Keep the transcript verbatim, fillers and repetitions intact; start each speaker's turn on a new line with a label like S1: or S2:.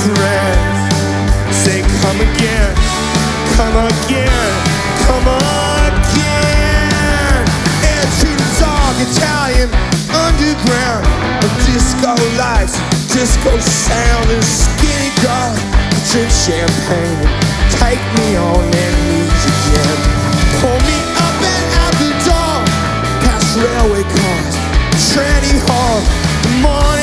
S1: friends say come again, come again, come again. Into the dark Italian underground of disco lights, disco sound, and skinny girl drink champagne and take me on their knees again. Pull me up and out the door, past railway cars, tranny hall, the morning